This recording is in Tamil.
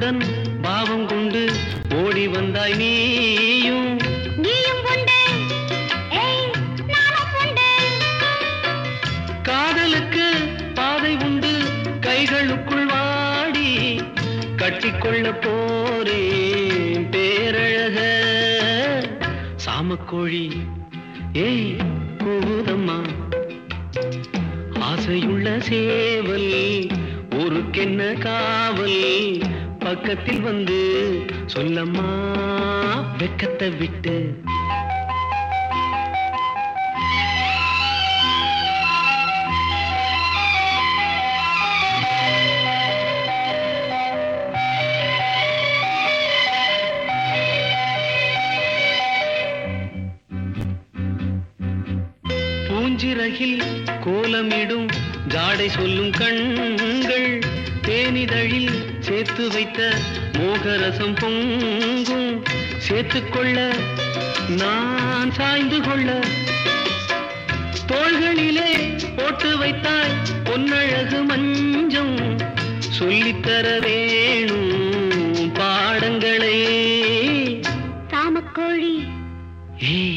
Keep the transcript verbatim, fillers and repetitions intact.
பாசத்துடன் பாவம் கொண்டு ஓடி வந்தாய் நீயும் நீயும் கொண்டு நானும் கொண்டு காதலுக்கு பாதை உண்டு கைகளுக்குள் வாடி கட்டிக்கொள்ள போரே பேரழக சாமக்கோழி ஏய் கூதம்மா ஆசையுள்ள சேவல் ஊருக்கென்ன காவல் பக்கத்தில் வந்து சொல்லம்மா வெக்கத்தை விட்டு பூஞ்சிறகில் கோலமிடும் ஜாடை சொல்லும் கண்கள் தேனிதழில் சேர்த்து வைத்த மோகரசம் பொங்கும் சேர்த்துக்கொள்ள நான் சாய்ந்து கொள்ள தோள்களிலே போட்டு வைத்தாய் பொன்னழகு மஞ்சம் சொல்லித்தர வேணும் பாடங்களே சாமக்கோழி ஏய்